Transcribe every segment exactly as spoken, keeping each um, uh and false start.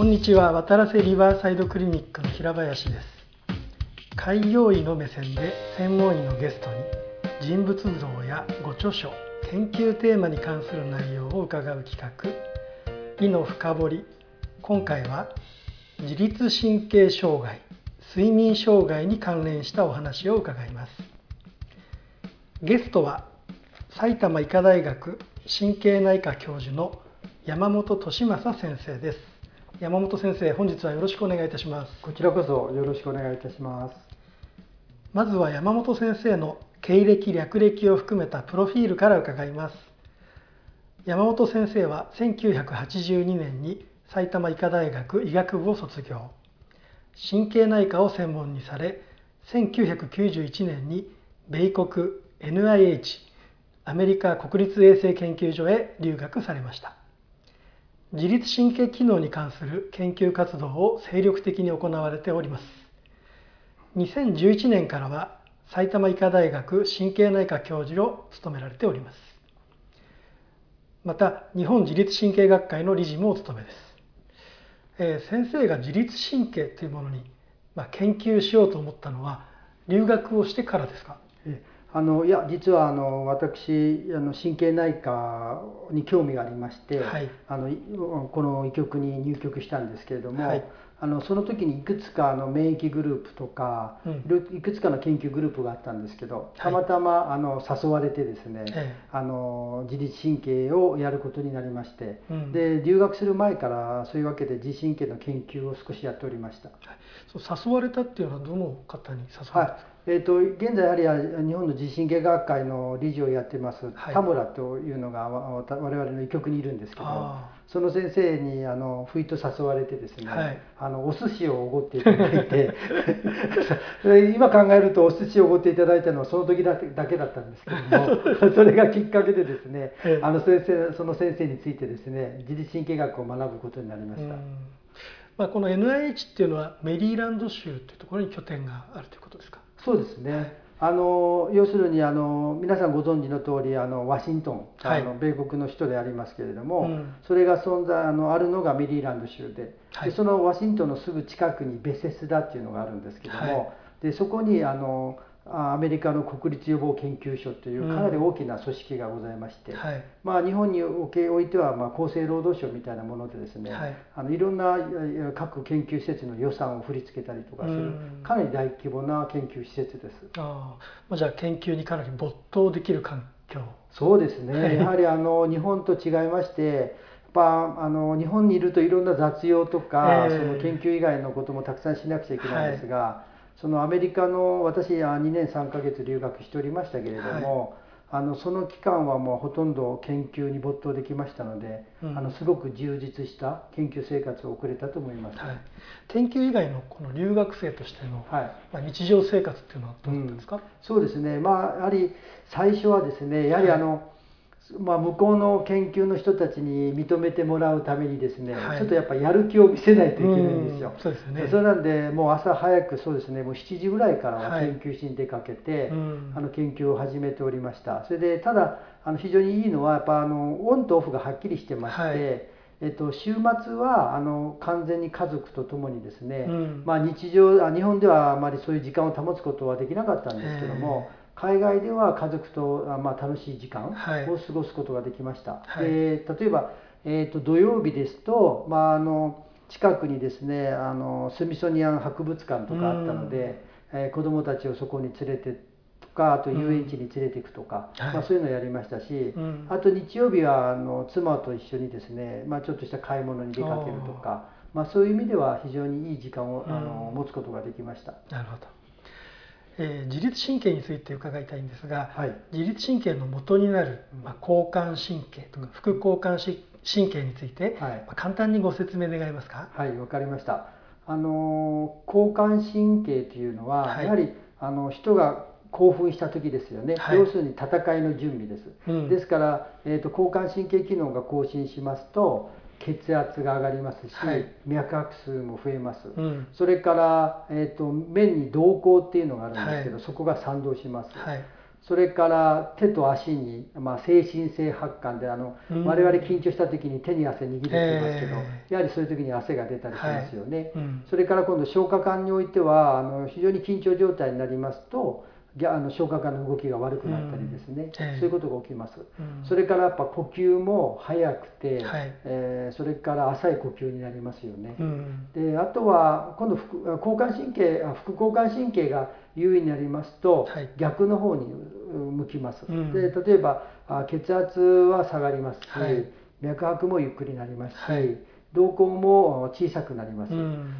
んにちは。渡良瀬リバーサイドクリニックの平林です。開業医の目線で専門医のゲストに人物像やご著書、研究テーマに関する内容を伺う企画医の深掘り。今回は自律神経障害、睡眠障害に関連したお話を伺います。ゲストは埼玉医科大学神経内科教授の山本俊正先生です。山本先生、本日はよろしくお願いいたします。 こちらこそよろしくお願いいたします。 まずは山本先生の経歴略歴を含めたプロフィールから伺います。山本先生はせんきゅうひゃくはちじゅうにねんに埼玉医科大学医学部を卒業、神経内科を専門にされ、せんきゅうひゃくきゅうじゅういちねんに米国 エヌアイエイチ アメリカ国立衛生研究所へ留学されました。自律神経機能に関する研究活動を精力的に行われております。にせんじゅういちねんからは埼玉医科大学神経内科教授を務められております。また日本自律神経学会の理事もお務めです。えー、先生が自律神経というものに、まあ、研究しようと思ったのは留学をしてからですか？ えあのいや実はあの私あの神経内科に興味がありまして、はい、あのこの医局に入局したんですけれども、はい、あのその時にいくつかの免疫グループとか、うん、いくつかの研究グループがあったんですけど、たまたまあの誘われてですね、はい、あの自律神経をやることになりまして、うん、で留学する前からそういうわけで自律神経の研究を少しやっておりました。はい、 そう誘われたっていうのはどの方に誘われたんですか？ はい、えー、と現在やはり日本の自律神経学会の理事をやっています、はい、田村というのが我々の医局にいるんですけど、その先生にあの不意と誘われてですね、はい、あのお寿司をおごっていただいて今考えるとお寿司をおごっていただいたのはその時だけだけだったんですけどもそれがきっかけでですね、あの先生その先生についてですね自律神経学を学ぶことになりました。 まあ、この エヌアイエイチ っていうのはメリーランド州というところに拠点があるということですか？ そうですね、はい、あの要するにあの皆さんご存知の通りありワシントン、はい、あの米国の首都でありますけれども、うん、それが存在あのあるのがメリーランド州 で,、はい、でそのワシントンのすぐ近くにベセスダっていうのがあるんですけども、はい、でそこにあのアメリカの国立予防研究所というかなり大きな組織がございまして、うん、はい、まあ、日本においてはまあ厚生労働省みたいなものでですね、はい、あのいろんな各研究施設の予算を振り付けたりとかするかなり大規模な研究施設です。 ああ、じゃあ研究にかなり没頭できる環境。 そうですね、やはりあの日本と違いましてやっぱあの日本にいるといろんな雑用とか、えー、その研究以外のこともたくさんしなくちゃいけないんですが、はい、そのアメリカの私にねんさんかげつ留学しておりましたけれども、はい、あのその期間はもうほとんど研究に没頭できましたので、うん、あのすごく充実した研究生活を送れたと思います。はい、 研究以外のこの留学生としての、はい、まあ、日常生活っていうのはどうだったんですか？うん、 そうですね、まあ、やはり最初はですねやはりあの、はい、まあ、向こうの研究の人たちに認めてもらうためにですね、はい、ちょっとやっぱやる気を見せないといけないんですよ。そうですね。それなんでもう朝早くそうですねもうしちじぐらいからは研究室に出かけて、はい、あの研究を始めておりました。それでただあの非常にいいのはやっぱあのオンとオフがはっきりしてまして、はい、えっと、週末はあの完全に家族と共にですね、うん、まあ、日常あ日本ではあまりそういう時間を保つことはできなかったんですけども、海外では家族と、まあ、楽しい時間を過ごすことができました。はい、で例えば、えー、と土曜日ですと、まあ、あの近くにですねあのスミソニアン博物館とかあったので、えー、子どもたちをそこに連れてとかあと遊園地に連れていくとか、うん、まあ、そういうのをやりましたし、うん、あと日曜日はあの妻と一緒にですね、まあ、ちょっとした買い物に出かけるとか、まあ、そういう意味では非常にいい時間を、うん、あの持つことができました。 なるほど。えー、自律神経について伺いたいんですが、はい、自律神経の元になる、まあ、交感神経とか副交感神経について、はい、まあ、簡単にご説明願えますか？ はい、わかりました。あの交感神経というのは、はい、やはりあの人が興奮した時ですよね、はい、要するに戦いの準備です、うん、ですから、えーと、交感神経機能が更新しますと血圧が上がりますし、はい、脈拍数も増えます、うん、それから、えーと、面に瞳孔っていうのがあるんですけど、はい、そこが賛同します、はい、 それから手と足に、まあ、精神性発汗であの、うん、我々緊張した時に手に汗握るって言いますけど、えー、やはりそういう時に汗が出たりしますよね、はい、うん、それから今度消化管においてはあの非常に緊張状態になりますとあの消化管の動きが悪くなったりですね、うん、そういうことが起きます、うん、それからやっぱ呼吸も速くて、はい、えー、それから浅い呼吸になりますよね、うん、であとは今度副交感神経副交感神経が優位になりますと、はい、逆の方に向きます、うん、で例えば血圧は下がりますし、はい、脈拍もゆっくりになりますし、はい、瞳孔も小さくなります、うん、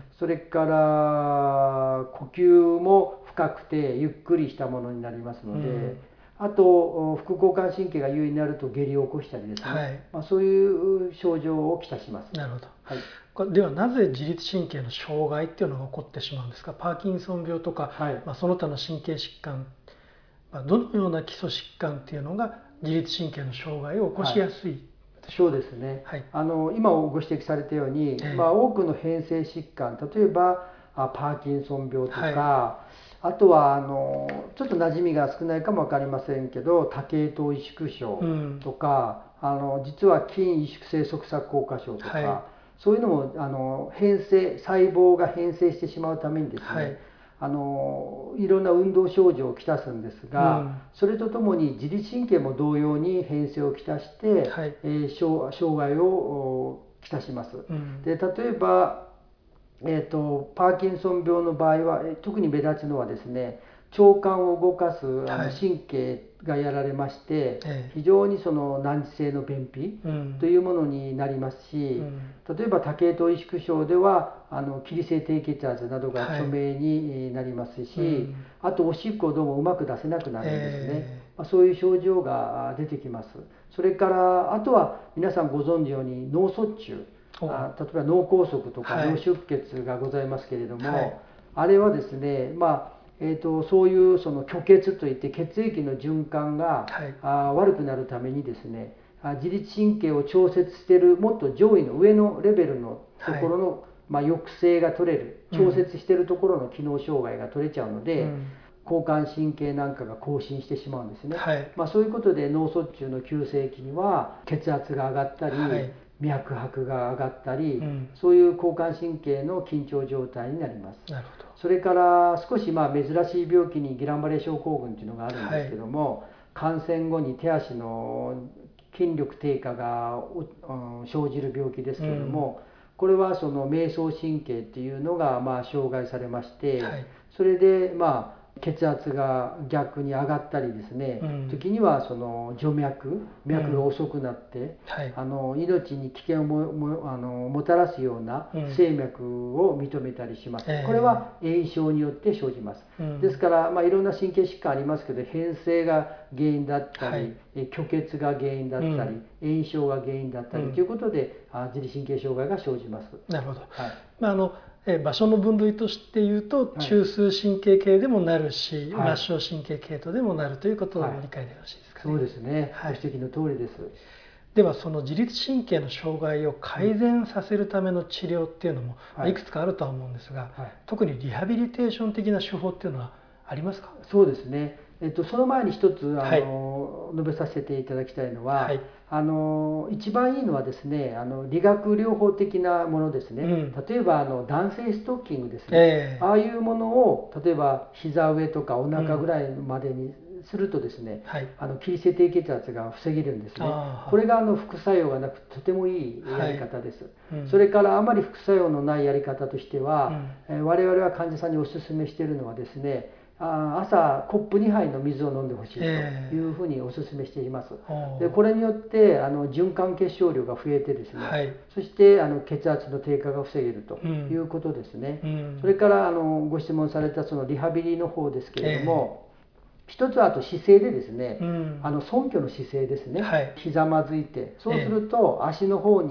それから呼吸も深くてゆっくりしたものになりますので、うん、あと副交感神経が優位になると下痢を起こしたりですね、はい、まあ、そういう症状をきたします。 なるほど、はい、これではなぜ自律神経の障害っていうのが起こってしまうんですか？パーキンソン病とか、はい、まあ、その他の神経疾患、まあ、どのような基礎疾患っていうのが自律神経の障害を起こしやすい、はい、 そうですね、はい、あの今ご指摘されたように、えーまあ、多くの変性疾患、例えばパーキンソン病とか、はい、あとはあのちょっと馴染みが少ないかも分かりませんけど多系統萎縮症とか、うん、あの実は筋萎縮性側索硬化症とか、はい、そういうのもあの変性細胞が変性してしまうためにですね、はい、あのいろんな運動症状をきたすんですが、うん、それとともに自律神経も同様に変性をきたして、はい、えー、障, 障害をきたします、うん、で例えばえーと、パーキンソン病の場合は特に目立つのはですね、腸管を動かすあの神経がやられまして、はい、非常にその難治性の便秘というものになりますし、うん、例えば多系統萎縮症ではあの起立性低血圧などが著名になりますし、はい、うん、あとおしっこをどうもうまく出せなくなるんですね、えーまあ、そういう症状が出てきます。それからあとは皆さんご存知のように脳卒中、あ例えば脳梗塞とか脳出血がございますけれども、はい、あれはですね、まあえー、とそういうその虚血といって血液の循環が、はい、あ悪くなるためにですね、自律神経を調節しているもっと上位の上のレベルのところの、はい、まあ、抑制が取れる調節しているところの機能障害が取れちゃうので、うん、交感神経なんかが更新してしまうんですね、はい、まあ、そういうことで脳卒中の急性期には血圧が上がったり、はい、脈拍が上がったり、うん、そういう交感神経の緊張状態になります。なるほど。それから少しまあ珍しい病気にギランバレー症候群というのがあるんですけども、はい、感染後に手足の筋力低下が、うん、生じる病気ですけれども、うん、これはその迷走神経っていうのがまあ障害されまして、はい、それでまあ血圧が逆に上がったりですね、うん、時にはその徐脈脈が遅くなって、うんはい、あの命に危険を も, も, あのもたらすような不整脈を認めたりします、うん、これは炎症によって生じます、えー、ですから、まあ、いろんな神経疾患ありますけど、変性が原因だったり、はい、虚血が原因だったり、うん、炎症が原因だったり、うん、ということで自律神経障害が生じます。 なるほど、はい、まああの場所の分類として言うと、中枢神経系でもなるし、はい、末梢神経系統でもなるということを理解でよろしいですかね。 はい、そうですね、はい、ご指摘の通りです。 ではその自律神経の障害を改善させるための治療っていうのも、はい、いくつかあるとは思うんですが、はい、特にリハビリテーション的な手法っていうのはありますか？ そうですね、えっと、その前に一つあの、はい、述べさせていただきたいのは、はい、あの一番いいのはですね、あの理学療法的なものですね、うん、例えばあの男性ストッキングですね、えー、ああいうものを例えば膝上とかお腹ぐらいまでにするとですね、うんはい、あの起立性低血圧が防げるんですね。これがあの副作用がなくとてもいいやり方です、はいうん、それからあまり副作用のないやり方としては、うん、我々は患者さんにお勧めしているのはですね、朝コップにはいの水を飲んでほしいというふうにお勧めしています、えー、でこれによってあの循環結晶量が増えてですね、はい、そしてあの血圧の低下が防げるということですね、うん、それからあのご質問されたそのリハビリの方ですけれども、えー、一つはあと姿勢でですね、うん、あの尊虚の姿勢ですね、はい、ひざまずいて、そうすると足の方に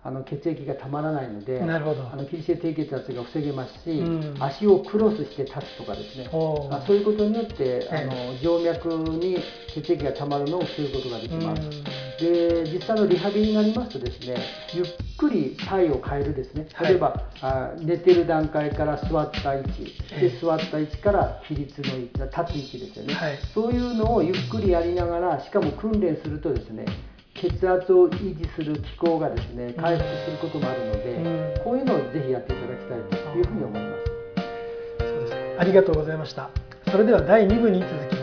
あの血液がたまらないので、 なるほど、 あの起立性低血圧が防げますし、 うん、 足をクロスして立つとかですね、あそういうことによってあの静脈に血液がたまるのを防ぐことができます。うん、で実際のリハビリになりますとですね、ゆっくり体を変えるですね、例えば、はい、あ寝てる段階から座った位置で、座った位置から起立の位置、立つ位置ですよね、はい、そういうのをゆっくりやりながら、しかも訓練するとですね、血圧を維持する機構がですね回復することもあるので、うん、こういうのをぜひやっていただきたいというふうに思います。 そうですね、ありがとうございました。それではだいに部に続きます。